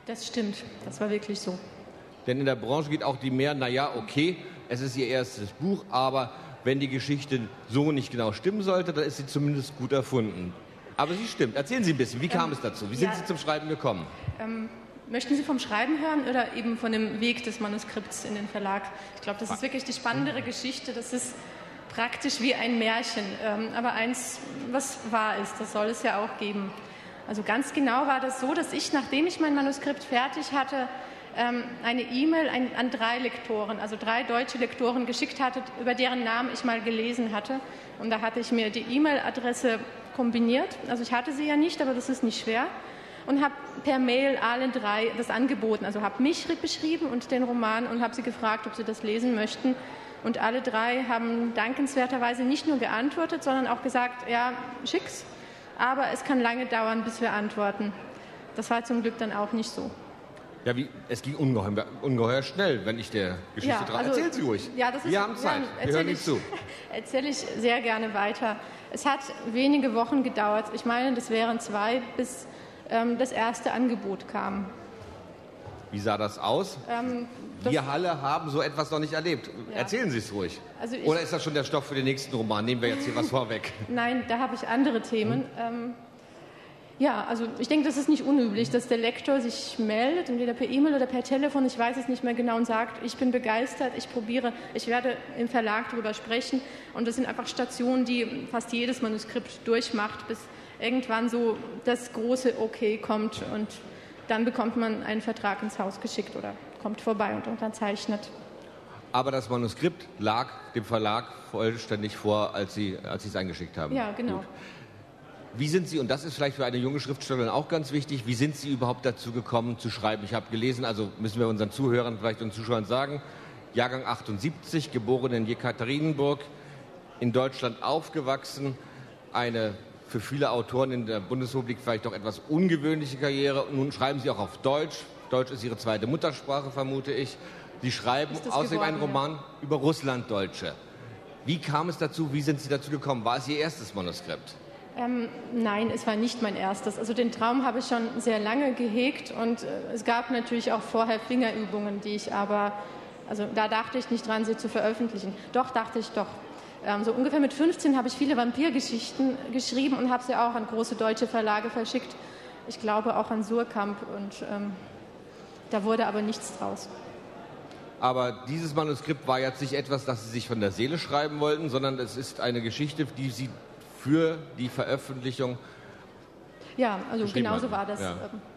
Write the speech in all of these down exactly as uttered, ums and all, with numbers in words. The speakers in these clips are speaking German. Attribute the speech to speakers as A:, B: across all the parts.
A: Das stimmt, das war wirklich so.
B: Denn in der Branche geht auch die mehr, naja, okay, es ist ihr erstes Buch, aber wenn die Geschichte so nicht genau stimmen sollte, dann ist sie zumindest gut erfunden. Aber sie stimmt. Erzählen Sie ein bisschen, wie kam ähm, es dazu? Wie sind ja, Sie zum Schreiben gekommen?
A: Ähm, möchten Sie vom Schreiben hören oder eben von dem Weg des Manuskripts in den Verlag? Ich glaube, das ist wirklich die spannendere Geschichte. Das ist praktisch wie ein Märchen, ähm, aber eins, was wahr ist. Das soll es ja auch geben. Also ganz genau war das so, dass ich, nachdem ich mein Manuskript fertig hatte, eine E-Mail an drei Lektoren, also drei deutsche Lektoren geschickt hatte, über deren Namen ich mal gelesen hatte. Und da hatte ich mir die E-Mail-Adresse kombiniert. Also ich hatte sie ja nicht, aber das ist nicht schwer. Und habe per Mail allen drei das angeboten. Also habe mich beschrieben und den Roman und habe sie gefragt, ob sie das lesen möchten. Und alle drei haben dankenswerterweise nicht nur geantwortet, sondern auch gesagt, ja, schick's, aber es kann lange dauern, bis wir antworten. Das war zum Glück dann auch nicht so.
B: Ja, wie, es ging ungeheuer, ungeheuer schnell, wenn ich der Geschichte
A: ja,
B: traue.
A: Also,
B: Erzählen Sie ruhig.
A: Ja, das ist,
B: wir haben Zeit,
A: ja,
B: wir hören Ihnen zu.
A: Erzähle ich sehr gerne weiter. Es hat wenige Wochen gedauert. Ich meine, das wären zwei, bis ähm, das erste Angebot kam.
B: Wie sah das aus? Ähm, das wir alle haben so etwas noch nicht erlebt. Ja. Erzählen Sie es ruhig. Also ich, Oder ist das schon der Stoff für den nächsten Roman? Nehmen wir jetzt hier was vorweg.
A: Nein, da habe ich andere Themen. Hm. Ähm, Ja, also ich denke, das ist nicht unüblich, dass der Lektor sich meldet, entweder per E-Mail oder per Telefon, ich weiß es nicht mehr genau, und sagt, ich bin begeistert, ich probiere, ich werde im Verlag darüber sprechen. Und das sind einfach Stationen, die fast jedes Manuskript durchmacht, bis irgendwann so das große Okay kommt und dann bekommt man einen Vertrag ins Haus geschickt oder kommt vorbei und unterzeichnet.
B: Aber das Manuskript lag dem Verlag vollständig vor, als Sie, als Sie es eingeschickt haben.
A: Ja, genau.
B: Gut. Wie sind Sie, und das ist vielleicht für eine junge Schriftstellerin auch ganz wichtig, wie sind Sie überhaupt dazu gekommen zu schreiben? Ich habe gelesen, also müssen wir unseren Zuhörern vielleicht und Zuschauern sagen, Jahrgang achtundsiebzig, geboren in Jekaterinburg, in Deutschland aufgewachsen, eine für viele Autoren in der Bundesrepublik vielleicht doch etwas ungewöhnliche Karriere. Und nun schreiben Sie auch auf Deutsch. Deutsch ist Ihre zweite Muttersprache, vermute ich. Sie schreiben außerdem geworden, einen Roman ja. über Russlanddeutsche. Wie kam es dazu? Wie sind Sie dazu gekommen? War es Ihr erstes Manuskript?
A: Ähm, nein, es war nicht mein erstes. Also den Traum habe ich schon sehr lange gehegt und äh, es gab natürlich auch vorher Fingerübungen, die ich aber, also da dachte ich nicht dran, sie zu veröffentlichen. Doch, dachte ich doch. Ähm, so ungefähr mit fünfzehn habe ich viele Vampirgeschichten geschrieben und habe sie auch an große deutsche Verlage verschickt. Ich glaube auch an Surkamp und ähm, da wurde aber nichts draus.
B: Aber dieses Manuskript war jetzt nicht etwas, das Sie sich von der Seele schreiben wollten, sondern es ist eine Geschichte, die Sie für die Veröffentlichung.
A: Ja, also genauso war das.
B: Ja.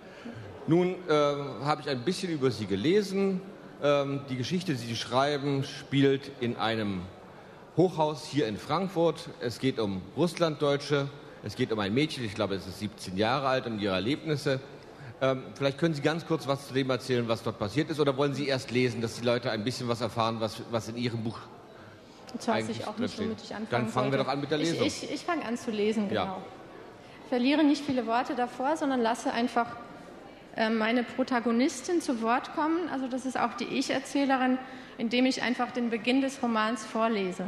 B: Nun äh, habe ich ein bisschen über Sie gelesen. Ähm, die Geschichte, die Sie schreiben, spielt in einem Hochhaus hier in Frankfurt. Es geht um Russlanddeutsche. Es geht um ein Mädchen, ich glaube, es ist siebzehn Jahre alt, und ihre Erlebnisse. Ähm, vielleicht können Sie ganz kurz was zu dem erzählen, was dort passiert ist, oder wollen Sie erst lesen, dass die Leute ein bisschen was erfahren, was, was in Ihrem Buch
A: Jetzt weiß ich auch nicht, womit ich anfangen
B: Dann fangen
A: sollte.
B: wir doch an mit der Lesung.
A: Ich, ich, ich fange an zu lesen, genau.
B: Ja.
A: Verliere nicht viele Worte davor, sondern lasse einfach äh, meine Protagonistin zu Wort kommen. Also das ist auch die Ich-Erzählerin, indem ich einfach den Beginn des Romans vorlese.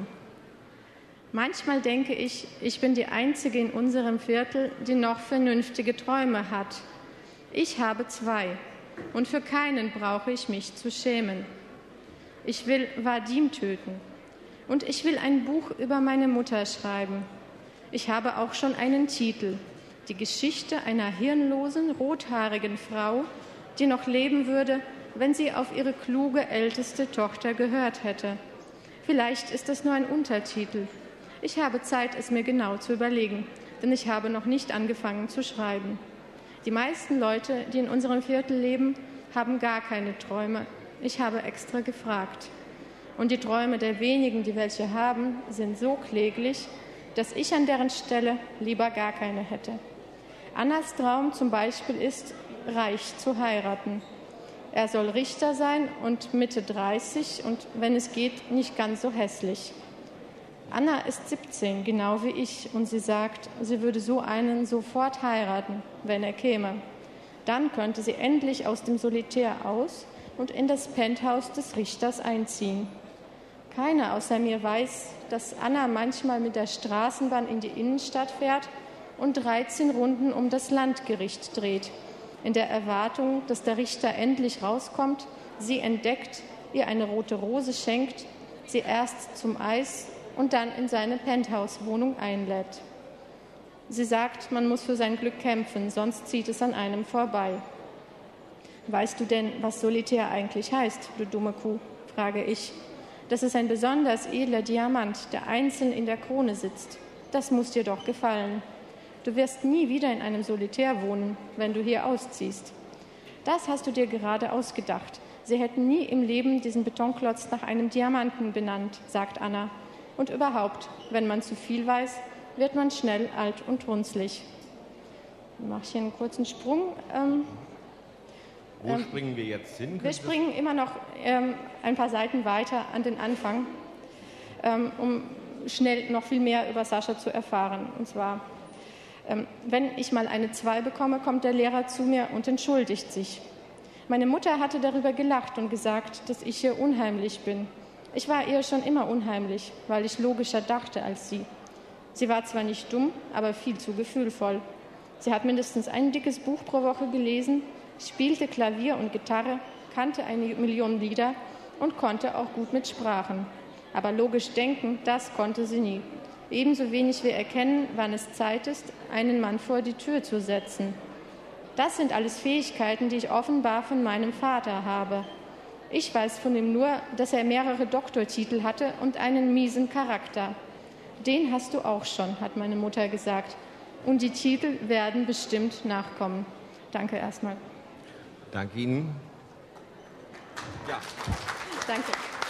A: Manchmal denke ich, ich bin die Einzige in unserem Viertel, die noch vernünftige Träume hat. Ich habe zwei und für keinen brauche ich mich zu schämen. Ich will Vadim töten. Und ich will ein Buch über meine Mutter schreiben. Ich habe auch schon einen Titel. Die Geschichte einer hirnlosen, rothaarigen Frau, die noch leben würde, wenn sie auf ihre kluge älteste Tochter gehört hätte. Vielleicht ist es nur ein Untertitel. Ich habe Zeit, es mir genau zu überlegen, denn ich habe noch nicht angefangen zu schreiben. Die meisten Leute, die in unserem Viertel leben, haben gar keine Träume. Ich habe extra gefragt. Und die Träume der wenigen, die welche haben, sind so kläglich, dass ich an deren Stelle lieber gar keine hätte. Annas Traum zum Beispiel ist, reich zu heiraten. Er soll Richter sein und Mitte dreißig und, wenn es geht, nicht ganz so hässlich. Anna ist siebzehn, genau wie ich, und sie sagt, sie würde so einen sofort heiraten, wenn er käme. Dann könnte sie endlich aus dem Solitär aus und in das Penthouse des Richters einziehen. Keiner außer mir weiß, dass Anna manchmal mit der Straßenbahn in die Innenstadt fährt und dreizehn Runden um das Landgericht dreht. in der Erwartung, dass der Richter endlich rauskommt, sie entdeckt, ihr eine rote Rose schenkt, sie erst zum Eis und dann in seine Penthouse-Wohnung einlädt. Sie sagt, man muss für sein Glück kämpfen, sonst zieht es an einem vorbei. Weißt du denn, was solitär eigentlich heißt, du dumme Kuh, frage ich. Das ist ein besonders edler Diamant, der einzeln in der Krone sitzt. Das muss dir doch gefallen. Du wirst nie wieder in einem Solitär wohnen, wenn du hier ausziehst. Das hast du dir gerade ausgedacht. Sie hätten nie im Leben diesen Betonklotz nach einem Diamanten benannt, sagt Anna. Und überhaupt, wenn man zu viel weiß, wird man schnell alt und runzlig. Ich mache hier einen kurzen Sprung. Ähm,
B: Wo ähm, springen wir jetzt hin?
A: Wir springen immer noch ähm, ein paar Seiten weiter an den Anfang, ähm, um schnell noch viel mehr über Sascha zu erfahren. Und zwar, ähm, wenn ich mal eine zwei bekomme, kommt der Lehrer zu mir und entschuldigt sich. Meine Mutter hatte darüber gelacht und gesagt, dass ich hier unheimlich bin. Ich war ihr schon immer unheimlich, weil ich logischer dachte als sie. Sie war zwar nicht dumm, aber viel zu gefühlvoll. Sie hat mindestens ein dickes Buch pro Woche gelesen, spielte Klavier und Gitarre, kannte eine Million Lieder und konnte auch gut mit Sprachen. Aber logisch denken, das konnte sie nie. Ebenso wenig wie erkennen, wann es Zeit ist, einen Mann vor die Tür zu setzen. Das sind alles Fähigkeiten, die ich offenbar von meinem Vater habe. Ich weiß von ihm nur, dass er mehrere Doktortitel hatte und einen miesen Charakter. Den hast du auch schon, hat meine Mutter gesagt. Und die Titel werden bestimmt nachkommen. Danke erstmal.
B: Danke Ihnen. Ja.
A: Danke.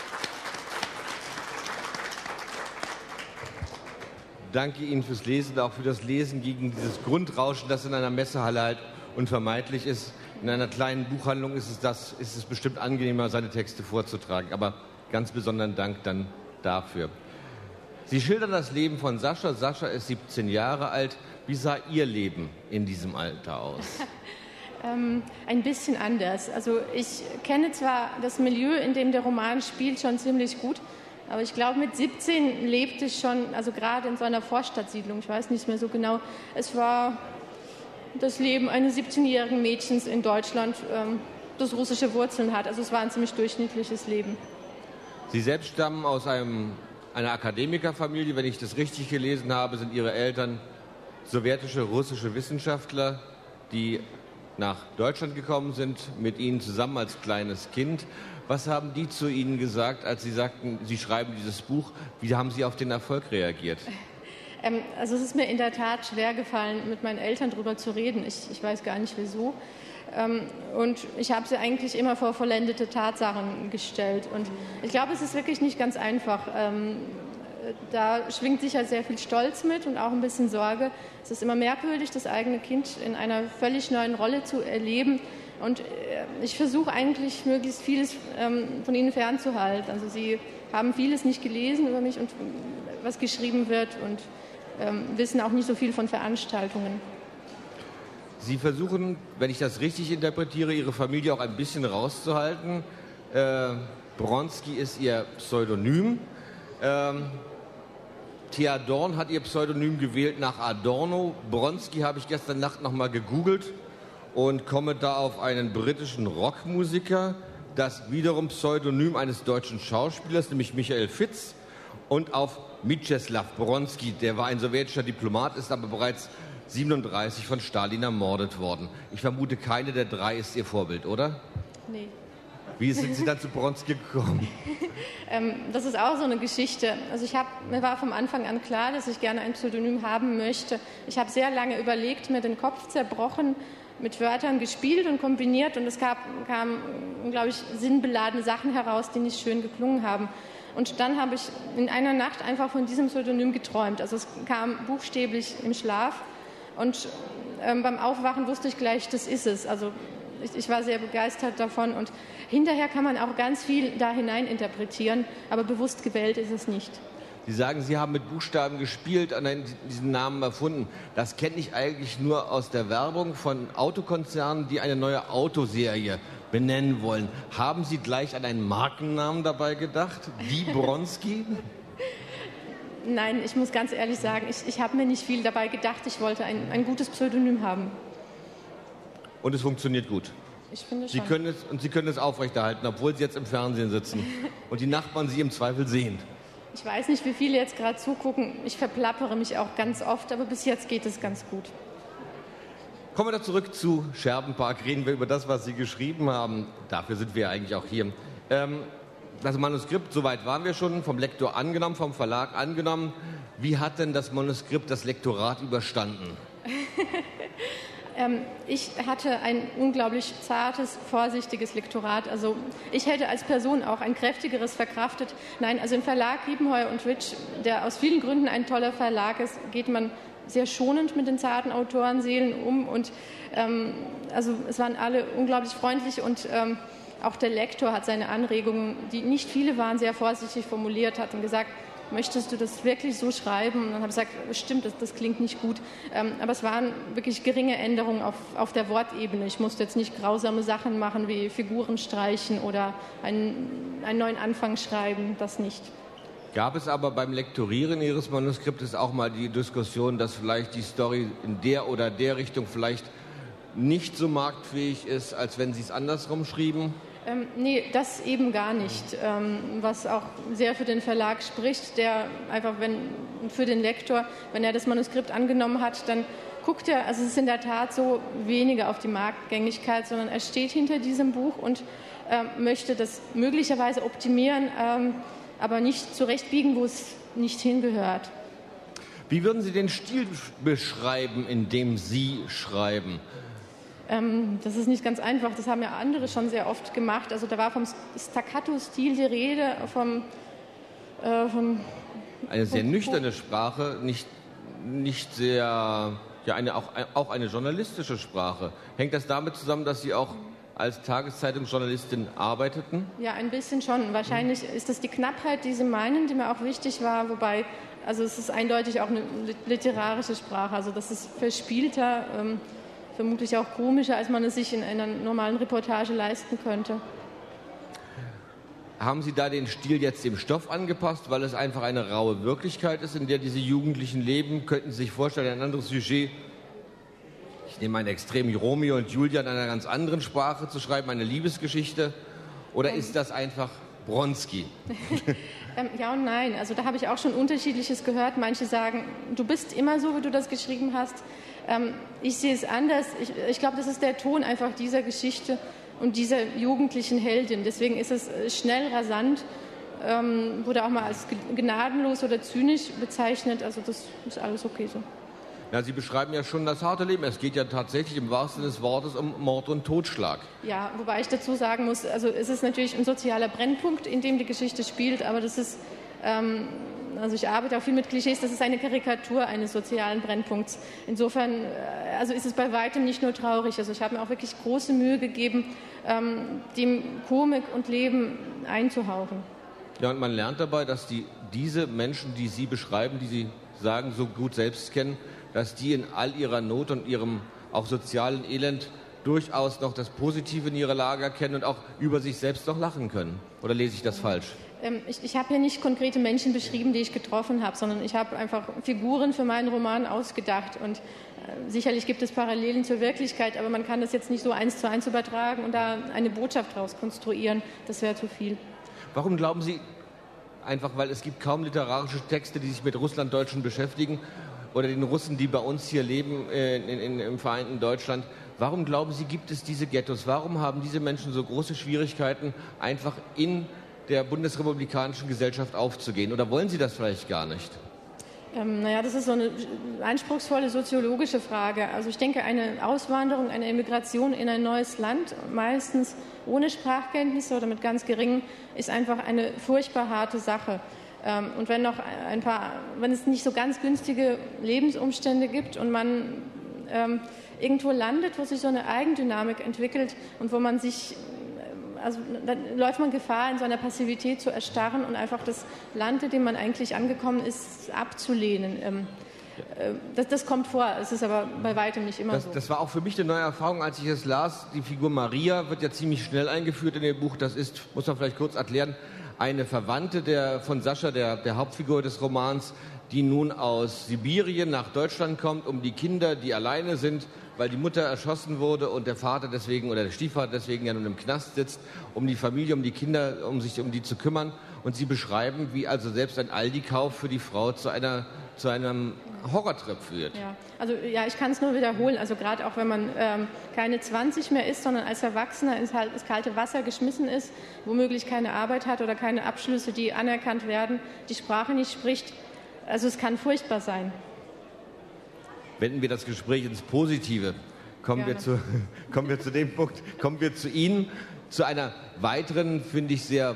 B: Danke Ihnen fürs Lesen, auch für das Lesen gegen dieses Grundrauschen, das in einer Messehalle halt unvermeidlich ist. In einer kleinen Buchhandlung ist es, das, ist es bestimmt angenehmer, seine Texte vorzutragen. Aber ganz besonderen Dank dann dafür. Sie schildern das Leben von Sascha. Sascha ist siebzehn Jahre alt. Wie sah Ihr Leben in diesem Alter aus?
A: ähm, ein bisschen anders. Also ich kenne zwar das Milieu, in dem der Roman spielt, schon ziemlich gut. Aber ich glaube, mit siebzehn lebte ich schon, also gerade in so einer Vorstadtsiedlung, ich weiß nicht mehr so genau. Es war das Leben eines siebzehnjährigen Mädchens in Deutschland, ähm, das russische Wurzeln hat. Also es war ein ziemlich durchschnittliches Leben.
B: Sie selbst stammen aus einem, einer Akademikerfamilie. Wenn ich das richtig gelesen habe, sind Ihre Eltern sowjetische, russische Wissenschaftler, die nach Deutschland gekommen sind, mit Ihnen zusammen als kleines Kind. Was haben die zu Ihnen gesagt, als Sie sagten, Sie schreiben dieses Buch? Wie haben Sie auf den Erfolg reagiert?
A: Ähm, also es ist mir in der Tat schwer gefallen, mit meinen Eltern darüber zu reden. Ich, ich weiß gar nicht, wieso. Ähm, und ich habe sie eigentlich immer vor vollendete Tatsachen gestellt. Und ich glaube, es ist wirklich nicht ganz einfach. Ähm, da schwingt sicher sehr viel Stolz mit und auch ein bisschen Sorge. Es ist immer merkwürdig, das eigene Kind in einer völlig neuen Rolle zu erleben. Und äh, ich versuche eigentlich, möglichst vieles ähm, von ihnen fernzuhalten. Also sie haben vieles nicht gelesen über mich und was geschrieben wird und ähm, wissen auch nicht so viel von Veranstaltungen.
B: Sie versuchen, wenn ich das richtig interpretiere, Ihre Familie auch ein bisschen rauszuhalten. Äh, Bronski ist Ihr Pseudonym. Ähm, Thea Dorn hat ihr Pseudonym gewählt nach Adorno. Bronski habe ich gestern Nacht noch mal gegoogelt und komme da auf einen britischen Rockmusiker, das wiederum Pseudonym eines deutschen Schauspielers, nämlich Michael Fitz, und auf Mieczysław Bronski, der war ein sowjetischer Diplomat, ist aber bereits siebenunddreißig von Stalin ermordet worden. Ich vermute, keine der drei ist Ihr Vorbild, oder?
A: Nee.
B: Wie sind Sie dann zu Bronski gekommen?
A: ähm, das ist auch so eine Geschichte. Also ich hab, mir war vom Anfang an klar, dass ich gerne ein Pseudonym haben möchte. Ich habe sehr lange überlegt, mir den Kopf zerbrochen, mit Wörtern gespielt und kombiniert und es gab, kamen, glaube ich, sinnbeladene Sachen heraus, die nicht schön geklungen haben. Und dann habe ich in einer Nacht einfach von diesem Pseudonym geträumt. Also es kam buchstäblich im Schlaf und ähm, beim Aufwachen wusste ich gleich, das ist es. Also ich, ich war sehr begeistert davon und hinterher kann man auch ganz viel da hinein interpretieren, aber bewusst gewählt ist es nicht.
B: Sie sagen, Sie haben mit Buchstaben gespielt, an diesen Namen erfunden. Das kenne ich eigentlich nur aus der Werbung von Autokonzernen, die eine neue Autoserie benennen wollen. Haben Sie gleich an einen Markennamen dabei gedacht? Die Bronski?
A: Nein, ich muss ganz ehrlich sagen, ich, ich habe mir nicht viel dabei gedacht. Ich wollte ein, ein gutes Pseudonym haben.
B: Und es funktioniert gut.
A: Ich finde
B: Sie
A: schon.
B: können es, und Sie können es aufrechterhalten, obwohl Sie jetzt im Fernsehen sitzen und die Nachbarn Sie im Zweifel sehen.
A: Ich weiß nicht, wie viele jetzt gerade zugucken. Ich verplappere mich auch ganz oft, aber bis jetzt geht es ganz gut.
B: Kommen wir da zurück zu Scherbenpark. Reden wir über das, was Sie geschrieben haben. Dafür sind wir eigentlich auch hier. Ähm, das Manuskript, soweit waren wir schon, vom Lektor angenommen, vom Verlag angenommen. Wie hat denn das Manuskript das Lektorat überstanden?
A: ähm, ich hatte ein unglaublich zartes, vorsichtiges Lektorat. Also ich hätte als Person auch ein kräftigeres verkraftet. Nein, also im Verlag Riepenheuer und Witsch, der aus vielen Gründen ein toller Verlag ist, geht man sehr schonend mit den zarten Autorenseelen um. Und ähm, also es waren alle unglaublich freundlich und ähm, auch der Lektor hat seine Anregungen, die nicht viele waren, sehr vorsichtig formuliert, hat und gesagt, möchtest du das wirklich so schreiben? Und dann habe ich gesagt, stimmt, das, das klingt nicht gut. Ähm, aber es waren wirklich geringe Änderungen auf, auf der Wortebene. Ich musste jetzt nicht grausame Sachen machen wie Figuren streichen oder einen, einen neuen Anfang schreiben, das nicht.
B: Gab es aber beim Lektorieren Ihres Manuskriptes auch mal die Diskussion, dass vielleicht die Story in der oder der Richtung vielleicht nicht so marktfähig ist, als wenn Sie es andersrum schrieben?
A: Ähm, nee, das eben gar nicht. Ähm, was auch sehr für den Verlag spricht, der einfach, wenn für den Lektor, wenn er das Manuskript angenommen hat, dann guckt er, also es ist in der Tat so, weniger auf die Marktgängigkeit, sondern er steht hinter diesem Buch und ähm, möchte das möglicherweise optimieren, ähm, aber nicht zurechtbiegen, wo es nicht hingehört.
B: Wie würden Sie den Stil beschreiben, in dem Sie schreiben?
A: Ähm, das ist nicht ganz einfach, das haben ja andere schon sehr oft gemacht. Also da war vom Staccato-Stil die Rede, vom... Äh, vom
B: eine sehr
A: vom,
B: nüchterne Sprache, nicht, nicht sehr... Ja, eine, auch, auch eine journalistische Sprache. Hängt das damit zusammen, dass Sie auch als Tageszeitungsjournalistin arbeiteten?
A: Ja, ein bisschen schon. Wahrscheinlich ist das die Knappheit, die Sie meinen, die mir auch wichtig war, wobei, also es ist eindeutig auch eine literarische Sprache, also das ist verspielter, ähm, vermutlich auch komischer, als man es sich in einer normalen Reportage leisten könnte.
B: Haben Sie da den Stil jetzt dem Stoff angepasst, weil es einfach eine raue Wirklichkeit ist, in der diese Jugendlichen leben? Könnten Sie sich vorstellen, ein anderes Sujet, ich nehme ein Extrem, Romeo und Julia in einer ganz anderen Sprache zu schreiben, eine Liebesgeschichte? Oder ähm. ist das einfach Bronski?
A: ähm, ja und nein. Also da habe ich auch schon Unterschiedliches gehört. Manche sagen, du bist immer so, wie du das geschrieben hast. Ähm, ich sehe es anders. Ich, ich glaube, das ist der Ton einfach dieser Geschichte und dieser jugendlichen Heldin. Deswegen ist es schnell, rasant, ähm, wurde auch mal als gnadenlos oder zynisch bezeichnet. Also das ist alles okay so.
B: Ja, Sie beschreiben ja schon das harte Leben. Es geht ja tatsächlich im wahrsten Sinne des Wortes um Mord und Totschlag. Ja,
A: wobei ich dazu sagen muss, also es ist natürlich ein sozialer Brennpunkt, in dem die Geschichte spielt, aber das ist, ähm, also ich arbeite auch viel mit Klischees, das ist eine Karikatur eines sozialen Brennpunkts. Insofern, also ist es bei weitem nicht nur traurig. Also ich habe mir auch wirklich große Mühe gegeben, ähm, dem Komik und Leben einzuhauchen.
B: Ja, und man lernt dabei, dass die, diese Menschen, die Sie beschreiben, die Sie sagen, so gut selbst kennen, dass die in all ihrer Not und ihrem auch sozialen Elend durchaus noch das Positive in ihrer Lage erkennen und auch über sich selbst noch lachen können. Oder lese ich das falsch?
A: Ähm, ich ich habe hier nicht konkrete Menschen beschrieben, die ich getroffen habe, sondern ich habe einfach Figuren für meinen Roman ausgedacht. Und äh, sicherlich gibt es Parallelen zur Wirklichkeit, aber man kann das jetzt nicht so eins zu eins übertragen und da eine Botschaft daraus konstruieren. Das wäre zu viel.
B: Warum glauben Sie, einfach weil es gibt kaum literarische Texte, die sich mit Russlanddeutschen beschäftigen, oder den Russen, die bei uns hier leben äh, in, in, im vereinten Deutschland. Warum glauben Sie, gibt es diese Ghettos? Warum haben diese Menschen so große Schwierigkeiten, einfach in der bundesrepublikanischen Gesellschaft aufzugehen? Oder wollen Sie das vielleicht gar nicht?
A: Ähm, naja, das ist so eine anspruchsvolle soziologische Frage. Also ich denke, eine Auswanderung, eine Emigration in ein neues Land, meistens ohne Sprachkenntnisse oder mit ganz geringen, ist einfach eine furchtbar harte Sache. Und wenn noch ein paar, wenn es nicht so ganz günstige Lebensumstände gibt und man ähm, irgendwo landet, wo sich so eine Eigendynamik entwickelt und wo man sich, also dann läuft man Gefahr, in so einer Passivität zu erstarren und einfach das Land, in dem man eigentlich angekommen ist, abzulehnen. Ähm, äh, das, das kommt vor, es ist aber bei weitem nicht immer
B: das,
A: so.
B: Das war auch für mich eine neue Erfahrung, als ich es las. Die Figur Maria wird ja ziemlich schnell eingeführt in dem Buch. Das ist, muss man vielleicht kurz erklären, eine Verwandte der, von Sascha, der, der Hauptfigur des Romans, die nun aus Sibirien nach Deutschland kommt, um die Kinder, die alleine sind, weil die Mutter erschossen wurde und der Vater deswegen oder der Stiefvater deswegen ja nun im Knast sitzt, um die Familie, um die Kinder, um sich um die zu kümmern. Und sie beschreiben, wie also selbst ein Aldi-Kauf für die Frau zu einer zu einem Horrortrip führt.
A: Ja, also ja, ich kann es nur wiederholen. Also gerade auch wenn man ähm, keine zwanzig mehr ist, sondern als Erwachsener ins, halt, ins kalte Wasser geschmissen ist, womöglich keine Arbeit hat oder keine Abschlüsse, die anerkannt werden, die Sprache nicht spricht. Also es kann furchtbar sein.
B: Wenden wir das Gespräch ins Positive. Kommen wir, zu, kommen wir zu dem Punkt, kommen wir zu Ihnen, zu einer weiteren, finde ich, sehr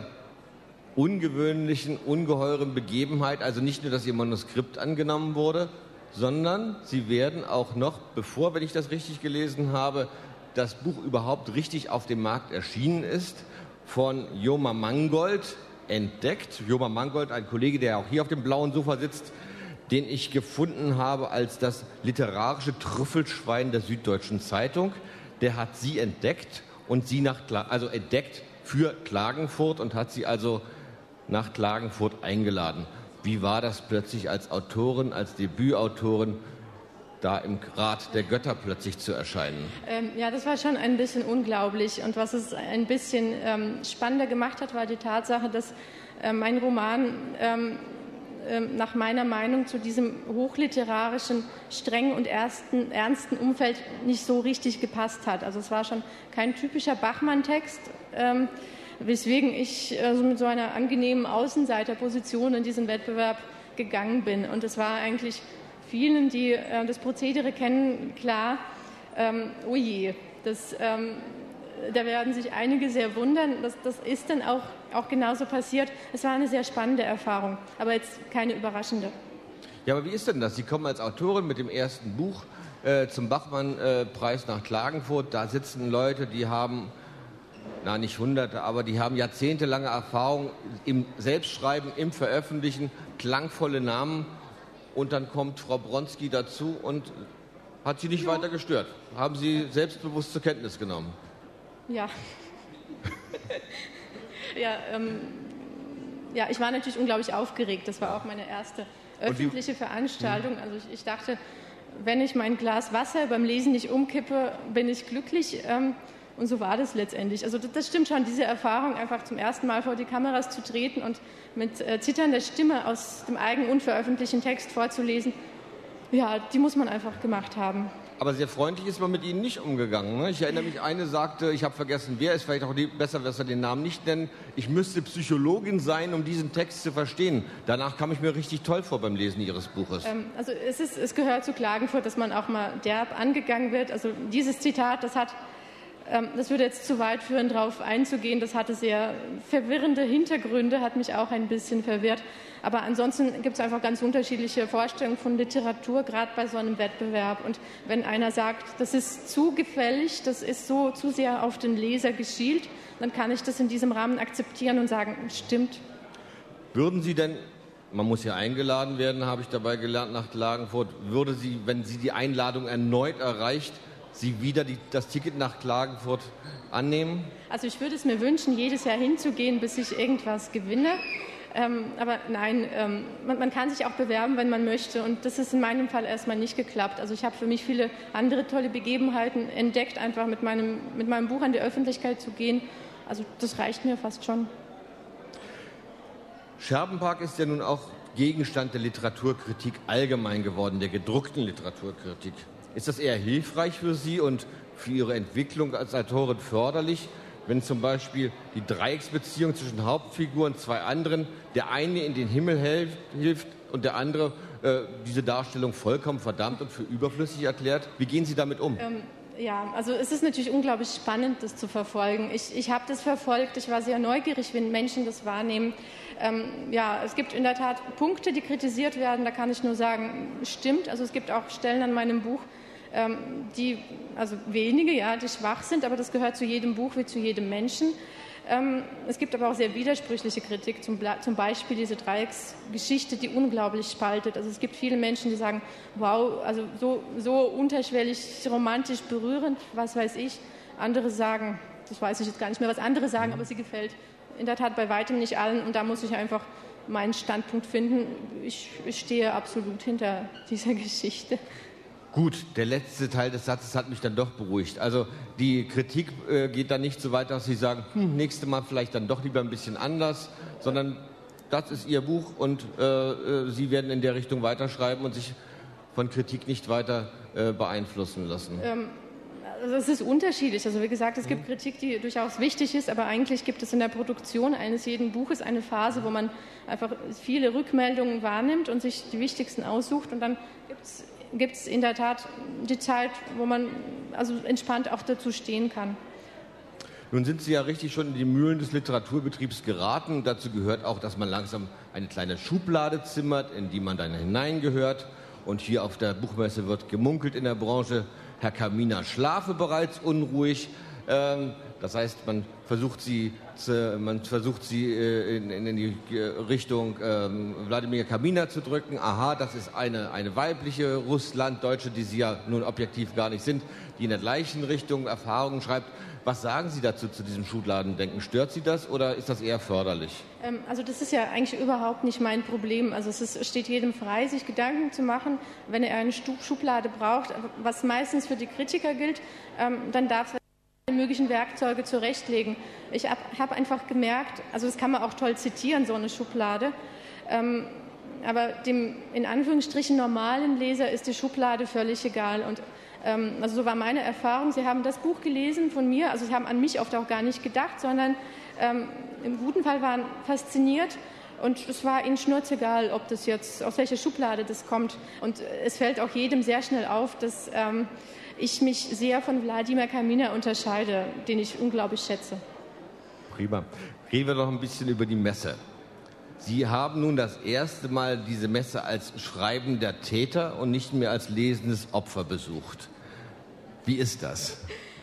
B: ungewöhnlichen, ungeheuren Begebenheit. Also nicht nur, dass Ihr Manuskript angenommen wurde, sondern Sie werden auch noch, bevor, wenn ich das richtig gelesen habe, das Buch überhaupt richtig auf dem Markt erschienen ist, von Joma Mangold entdeckt. Joma Mangold, ein Kollege, der auch hier auf dem blauen Sofa sitzt, den ich gefunden habe als das literarische Trüffelschwein der Süddeutschen Zeitung. Der hat Sie entdeckt und Sie nach, also entdeckt für Klagenfurt und hat Sie also nach Klagenfurt eingeladen. Wie war das plötzlich als Autorin, als Debütautorin, da im Rat der Götter plötzlich zu erscheinen?
A: Ähm, ja, das war schon ein bisschen unglaublich. Und was es ein bisschen ähm, spannender gemacht hat, war die Tatsache, dass äh, mein Roman ähm, äh, nach meiner Meinung zu diesem hochliterarischen, strengen und ersten, ernsten Umfeld nicht so richtig gepasst hat. Also es war schon kein typischer Bachmann-Text, ähm, weswegen ich also mit so einer angenehmen Außenseiterposition in diesen Wettbewerb gegangen bin. Und es war eigentlich vielen, die äh, das Prozedere kennen, klar, ähm, oh je, das, ähm, da werden sich einige sehr wundern. Das, das ist dann auch, auch genauso passiert. Es war eine sehr spannende Erfahrung, aber jetzt keine überraschende.
B: Ja, aber wie ist denn das? Sie kommen als Autorin mit dem ersten Buch äh, zum Bachmann-Preis äh, nach Klagenfurt. Da sitzen Leute, die haben... na nicht Hunderte, aber die haben jahrzehntelange Erfahrung im Selbstschreiben, im Veröffentlichen, klangvolle Namen und dann kommt Frau Bronski dazu und hat Sie nicht ja. weiter gestört. Haben Sie selbstbewusst zur Kenntnis genommen?
A: Ja. ja, ähm, ja, ich war natürlich unglaublich aufgeregt. Das war auch meine erste öffentliche Veranstaltung. Also ich, ich dachte, wenn ich mein Glas Wasser beim Lesen nicht umkippe, bin ich glücklich. Ähm, Und so war das letztendlich. Also das, das stimmt schon, diese Erfahrung, einfach zum ersten Mal vor die Kameras zu treten und mit äh, zitternder Stimme aus dem eigenen unveröffentlichten Text vorzulesen, ja, die muss man einfach gemacht haben.
B: Aber sehr freundlich ist man mit Ihnen nicht umgegangen. Ne? Ich erinnere mich, eine sagte, ich habe vergessen, wer ist, vielleicht auch die, besser, dass wir den Namen nicht nennen, ich müsste Psychologin sein, um diesen Text zu verstehen. Danach kam ich mir richtig toll vor beim Lesen Ihres Buches.
A: Ähm, also es, ist, es gehört zu Klagenfurt, dass man auch mal derb angegangen wird. Also dieses Zitat, das hat... Das würde jetzt zu weit führen, darauf einzugehen. Das hatte sehr verwirrende Hintergründe, hat mich auch ein bisschen verwirrt. Aber ansonsten gibt es einfach ganz unterschiedliche Vorstellungen von Literatur, gerade bei so einem Wettbewerb. Und wenn einer sagt, das ist zu gefällig, das ist so zu sehr auf den Leser geschielt, dann kann ich das in diesem Rahmen akzeptieren und sagen, stimmt.
B: Würden Sie denn, man muss ja eingeladen werden, habe ich dabei gelernt, nach Klagenfurt, würde Sie, wenn Sie die Einladung erneut erreicht, Sie wieder die, das Ticket nach Klagenfurt annehmen?
A: Also ich würde es mir wünschen, jedes Jahr hinzugehen, bis ich irgendwas gewinne. Ähm, aber nein, ähm, man, man kann sich auch bewerben, wenn man möchte. Und das ist in meinem Fall erstmal nicht geklappt. Also ich habe für mich viele andere tolle Begebenheiten entdeckt, einfach mit meinem, mit meinem Buch an die Öffentlichkeit zu gehen. Also das reicht mir fast schon.
B: Scherbenpark ist ja nun auch Gegenstand der Literaturkritik allgemein geworden, der gedruckten Literaturkritik. Ist das eher hilfreich für Sie und für Ihre Entwicklung als Autorin förderlich, wenn zum Beispiel die Dreiecksbeziehung zwischen Hauptfiguren, zwei anderen, der eine in den Himmel hilft und der andere äh, diese Darstellung vollkommen verdammt und für überflüssig erklärt? Wie gehen Sie damit um?
A: Ähm, ja, also es ist natürlich unglaublich spannend, das zu verfolgen. Ich, ich habe das verfolgt, ich war sehr neugierig, wenn Menschen das wahrnehmen. Ähm, ja, es gibt in der Tat Punkte, die kritisiert werden, da kann ich nur sagen, stimmt. Also es gibt auch Stellen an meinem Buch, die, also wenige, ja, die schwach sind, aber das gehört zu jedem Buch wie zu jedem Menschen. Ähm, es gibt aber auch sehr widersprüchliche Kritik, zum, zum Beispiel diese Dreiecksgeschichte, die unglaublich spaltet. Also es gibt viele Menschen, die sagen, wow, also so, so unterschwellig, romantisch, berührend, was weiß ich. Andere sagen, das weiß ich jetzt gar nicht mehr, was andere sagen, aber sie gefällt in der Tat bei weitem nicht allen. Und da muss ich einfach meinen Standpunkt finden. Ich, ich stehe absolut hinter dieser Geschichte.
B: Gut, der letzte Teil des Satzes hat mich dann doch beruhigt. Also die Kritik äh, geht dann nicht so weit, dass Sie sagen, hm, nächstes Mal vielleicht dann doch lieber ein bisschen anders, sondern das ist Ihr Buch und äh, Sie werden in der Richtung weiterschreiben und sich von Kritik nicht weiter äh, beeinflussen lassen.
A: Ähm, also es ist unterschiedlich. Also wie gesagt, es gibt mhm. Kritik, die durchaus wichtig ist, aber eigentlich gibt es in der Produktion eines jeden Buches eine Phase, wo man einfach viele Rückmeldungen wahrnimmt und sich die wichtigsten aussucht und dann gibt es gibt es in der Tat die Zeit, wo man also entspannt auch dazu stehen kann.
B: Nun sind Sie ja richtig schon in die Mühlen des Literaturbetriebs geraten. Dazu gehört auch, dass man langsam eine kleine Schublade zimmert, in die man dann hineingehört. Und hier auf der Buchmesse wird gemunkelt in der Branche, Herr Kaminer schlafe bereits unruhig. Ähm, das heißt, man versucht sie, zu, man versucht sie äh, in, in die Richtung ähm, Wladimir Kaminer zu drücken. Aha, das ist eine, eine weibliche Russlanddeutsche, die Sie ja nun objektiv gar nicht sind, die in der gleichen Richtung Erfahrungen schreibt. Was sagen Sie dazu, zu diesem Schubladendenken? Stört Sie das oder ist das eher förderlich?
A: Ähm, also das ist ja eigentlich überhaupt nicht mein Problem. Also es ist, steht jedem frei, sich Gedanken zu machen, wenn er eine Schublade braucht, was meistens für die Kritiker gilt, ähm, dann darf er möglichen Werkzeuge zurechtlegen. Ich habe hab einfach gemerkt, also das kann man auch toll zitieren, so eine Schublade, ähm, aber dem in Anführungsstrichen normalen Leser ist die Schublade völlig egal. Und ähm, also so war meine Erfahrung. Sie haben das Buch gelesen von mir, also Sie haben an mich oft auch gar nicht gedacht, sondern ähm, im guten Fall waren fasziniert. Und es war ihnen schnurzegal, ob das jetzt, aus welcher Schublade das kommt. Und es fällt auch jedem sehr schnell auf, dass ähm, ich mich sehr von Wladimir Kaminer unterscheide, den ich unglaublich schätze.
B: Prima. Reden wir doch ein bisschen über die Messe. Sie haben nun das erste Mal diese Messe als schreibender Täter und nicht mehr als lesendes Opfer besucht. Wie ist das?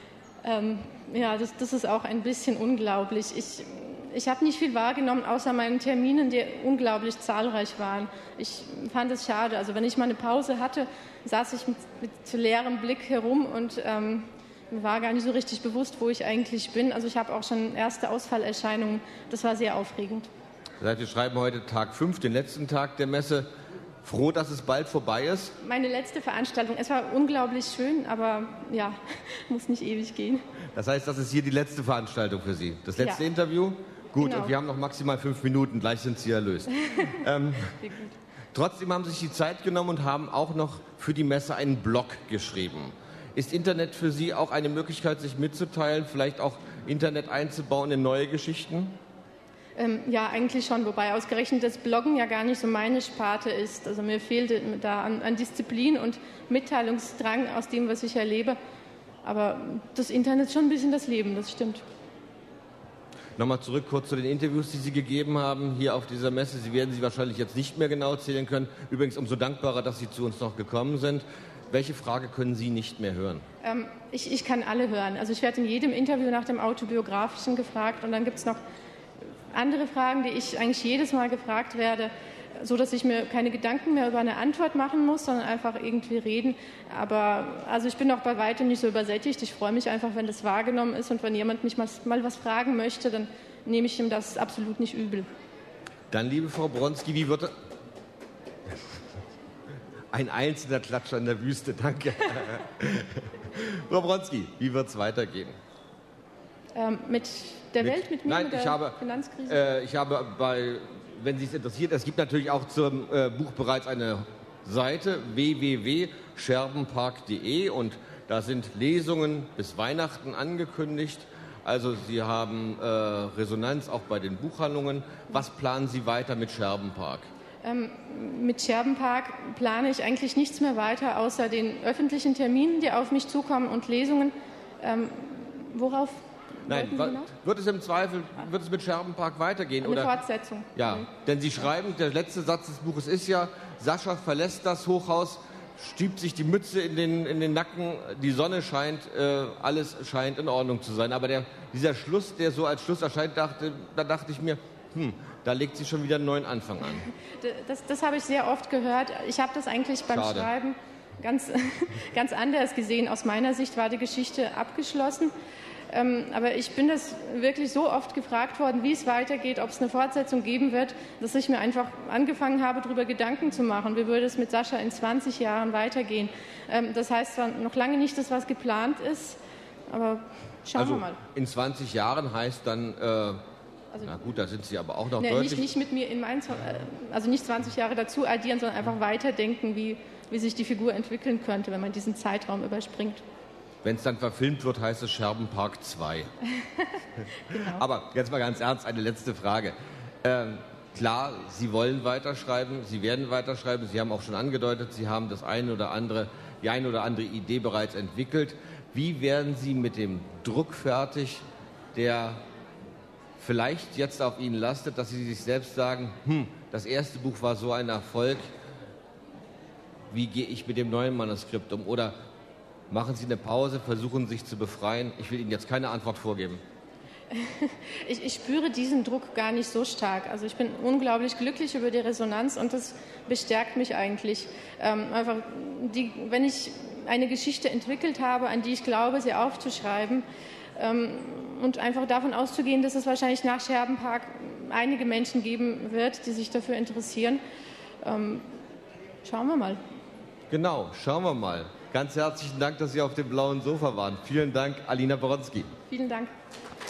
A: Ähm, ja, das, das ist auch ein bisschen unglaublich. Ich, ich habe nicht viel wahrgenommen, außer meinen Terminen, die unglaublich zahlreich waren. Ich fand es schade. Also wenn ich mal eine Pause hatte, saß ich mit, mit leerem Blick herum und ähm, mir war gar nicht so richtig bewusst, wo ich eigentlich bin. Also ich habe auch schon erste Ausfallerscheinungen. Das war sehr aufregend.
B: Das heißt, wir schreiben heute Tag fünf, den letzten Tag der Messe. Froh, dass es bald vorbei ist?
A: Meine letzte Veranstaltung. Es war unglaublich schön, aber ja, muss nicht ewig gehen.
B: Das heißt, das ist hier die letzte Veranstaltung für Sie. Das letzte ja. Interview? Gut, genau. Und wir haben noch maximal fünf Minuten, gleich sind Sie erlöst. ähm, trotzdem haben Sie sich die Zeit genommen und haben auch noch für die Messe einen Blog geschrieben. Ist Internet für Sie auch eine Möglichkeit, sich mitzuteilen, vielleicht auch Internet einzubauen in neue Geschichten?
A: Ähm, ja, eigentlich schon, wobei ausgerechnet das Bloggen ja gar nicht so meine Sparte ist. Also mir fehlte da an, an Disziplin und Mitteilungsdrang aus dem, was ich erlebe. Aber das Internet ist schon ein bisschen das Leben, das stimmt.
B: Nochmal zurück kurz zu den Interviews, die Sie gegeben haben hier auf dieser Messe. Sie werden sie wahrscheinlich jetzt nicht mehr genau zählen können. Übrigens umso dankbarer, dass Sie zu uns noch gekommen sind. Welche Frage können Sie nicht mehr hören? Ähm,
A: ich, ich kann alle hören. Also ich werde in jedem Interview nach dem Autobiografischen gefragt und dann gibt es noch andere Fragen, die ich eigentlich jedes Mal gefragt werde, so dass ich mir keine Gedanken mehr über eine Antwort machen muss, sondern einfach irgendwie reden. Aber also ich bin auch bei weitem nicht so übersättigt. Ich freue mich einfach, wenn das wahrgenommen ist und wenn jemand mich mal, mal was fragen möchte, dann nehme ich ihm das absolut nicht übel.
B: Dann, liebe Frau Bronski, wie wird ein einzelner Klatscher in der Wüste, danke. Frau Bronski, wie wird es weitergehen?
A: Ähm, mit der
B: mit,
A: Welt, mit mir,
B: nein,
A: mit der
B: ich habe,
A: Finanzkrise?
B: Äh, ich habe bei, wenn Sie es interessiert, es gibt natürlich auch zum äh, Buch bereits eine Seite w w w punkt scherbenpark punkt de und da sind Lesungen bis Weihnachten angekündigt. Also Sie haben äh, Resonanz auch bei den Buchhandlungen. Was planen Sie weiter mit Scherbenpark?
A: Ähm, mit Scherbenpark plane ich eigentlich nichts mehr weiter, außer den öffentlichen Terminen, die auf mich zukommen und Lesungen. Ähm, worauf?
B: Nein, wird es im Zweifel, wird es mit Scherbenpark weitergehen?
A: Eine
B: oder?
A: Fortsetzung.
B: Ja, okay. Denn Sie schreiben, der letzte Satz des Buches ist ja, Sascha verlässt das Hochhaus, stiebt sich die Mütze in den, in den Nacken, die Sonne scheint, äh, alles scheint in Ordnung zu sein. Aber der, dieser Schluss, der so als Schluss erscheint, dachte, da dachte ich mir, hm, da legt sie schon wieder einen neuen Anfang an.
A: Das, das habe ich sehr oft gehört. Ich habe das eigentlich beim
B: Schade.
A: Schreiben ganz, ganz anders gesehen. Aus meiner Sicht war die Geschichte abgeschlossen. Ähm, aber ich bin das wirklich so oft gefragt worden, wie es weitergeht, ob es eine Fortsetzung geben wird, dass ich mir einfach angefangen habe, darüber Gedanken zu machen. Wie würde es mit Sascha in zwanzig Jahren weitergehen? Ähm, das heißt zwar noch lange nicht, dass was geplant ist, aber schauen
B: also
A: wir mal.
B: In zwanzig Jahren heißt dann, äh, also, na gut, da sind Sie aber auch noch
A: ne,
B: deutlich.
A: Nicht, nicht mit mir in mein, also nicht zwanzig Jahre dazu addieren, sondern einfach weiterdenken, wie, wie sich die Figur entwickeln könnte, wenn man diesen Zeitraum überspringt.
B: Wenn es dann verfilmt wird, heißt es Scherbenpark zwei. Genau. Aber jetzt mal ganz ernst, eine letzte Frage. Ähm, klar, Sie wollen weiterschreiben, Sie werden weiterschreiben. Sie haben auch schon angedeutet, Sie haben das eine oder andere, die eine oder andere Idee bereits entwickelt. Wie werden Sie mit dem Druck fertig, der vielleicht jetzt auf Ihnen lastet, dass Sie sich selbst sagen, hm, das erste Buch war so ein Erfolg, wie gehe ich mit dem neuen Manuskript um? Oder machen Sie eine Pause, versuchen sich zu befreien. Ich will Ihnen jetzt keine Antwort vorgeben.
A: Ich, ich spüre diesen Druck gar nicht so stark. Also ich bin unglaublich glücklich über die Resonanz und das bestärkt mich eigentlich. Ähm, einfach die, wenn ich eine Geschichte entwickelt habe, an die ich glaube, sie aufzuschreiben ähm, und einfach davon auszugehen, dass es wahrscheinlich nach Scherbenpark einige Menschen geben wird, die sich dafür interessieren. Ähm, schauen wir mal.
B: Genau, schauen wir mal. Ganz herzlichen Dank, dass Sie auf dem blauen Sofa waren. Vielen Dank, Alina Bronski.
A: Vielen Dank.